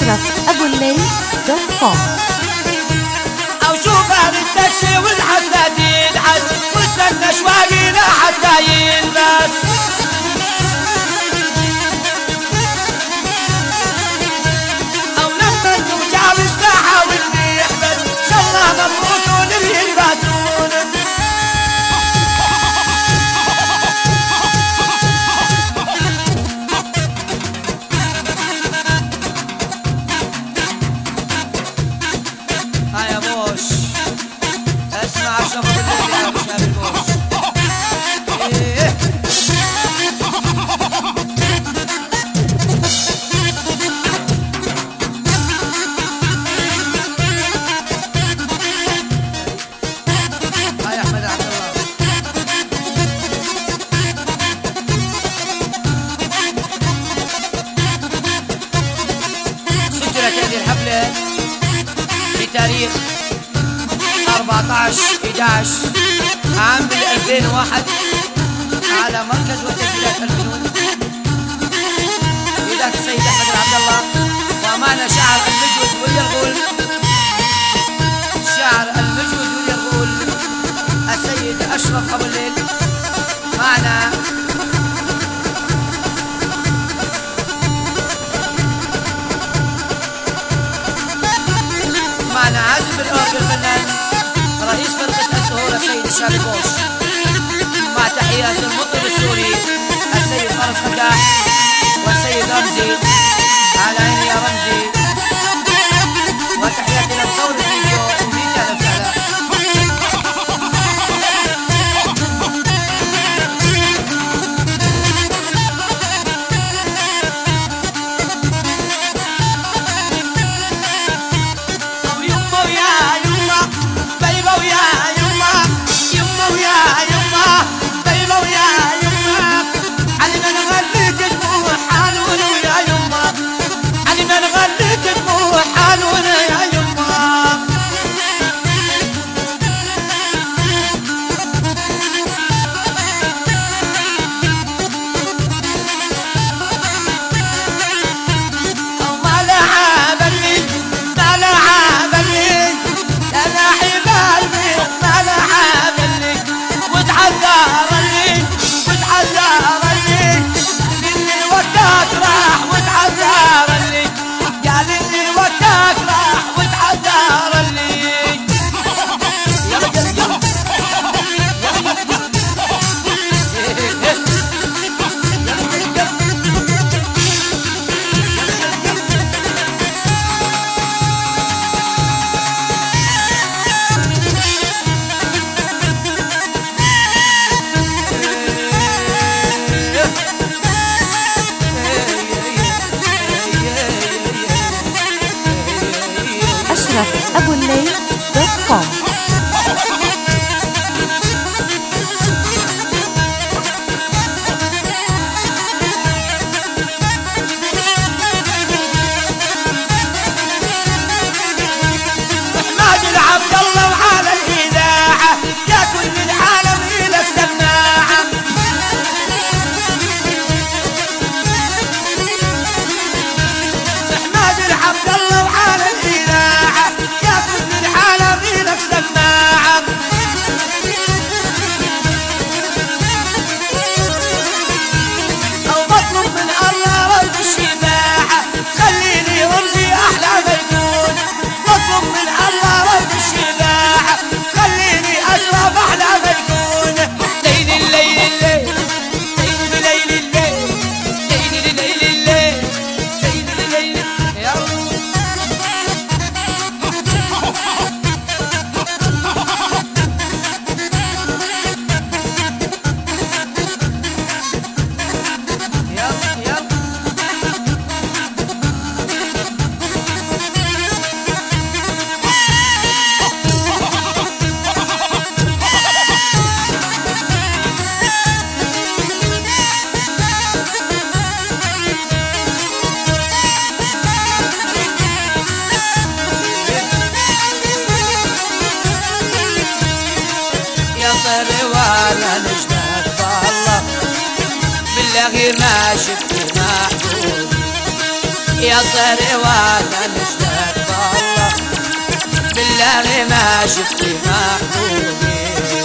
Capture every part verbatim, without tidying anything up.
أشرف أبو الليل دوت كوم. أو شوف أهل التاكسي والحساد يدعس واستنى شواقينا حتى يلبس. أو لما ترجع بالساحة واللي يحبس شالله مبروكون اللي يلبسون. هاي بوش اسمع اشرف بالليل يا ابو شهاب البوش. إيه. هاي احمد عبد الله. سجلت هذه الحفله بتاريخ أربعة عشر أحد عشر عام ألفين وواحد على مركز وتسجيلات الفنون إذاعة السيد أحمد عبد الله، ومعنا شاعر المجود واليرغول، شاعر المجود واليرغول السيد أشرف أبو الليل. معنا معنا عازف الأورج الفنان رئيس فرقة السهولة السيد الشاب البوش، مع تحيات المطرب السوري السيد فارس فتاح والسيد رمزي. على عيني يا رمزي. وتحياتي لمصور الفيديو وفيديو نفسها. أشرف أبو الليل دوت كوم. بالله ما شفت محبوب يا طير وانا مشتاق والله بالله ما شفتي محبوبي.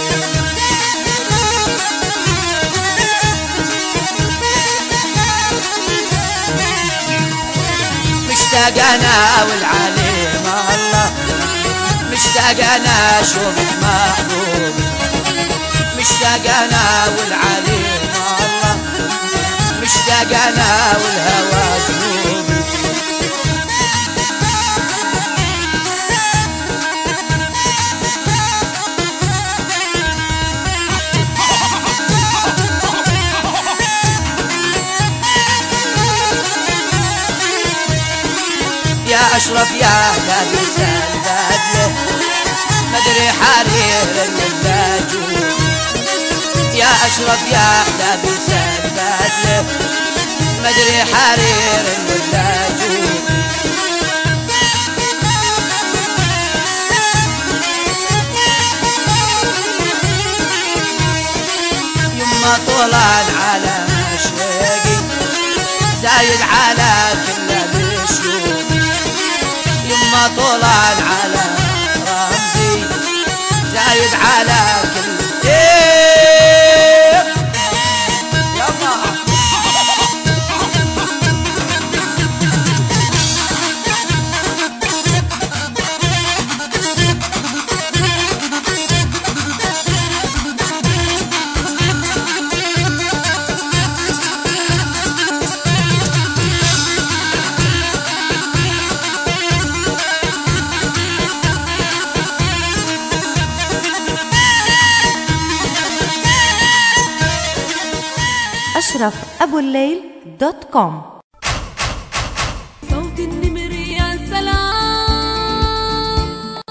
مشتاق انا والعليم الله مشتاق انا اشوفك محبوبي. مشتاق انا والعليم الله مشتاق انا والهوى جنوبي. يا اشرف يا لابس البدله مدري حرير ولا جود. يا اشرف يا لابس البدله مدري حرير ولا جود. يما طولان على مشرقي زايد على كل مشيوق. يما طولان على رمزي زايد على كل ايه يما. أشرف أبو الليل دوت كوم.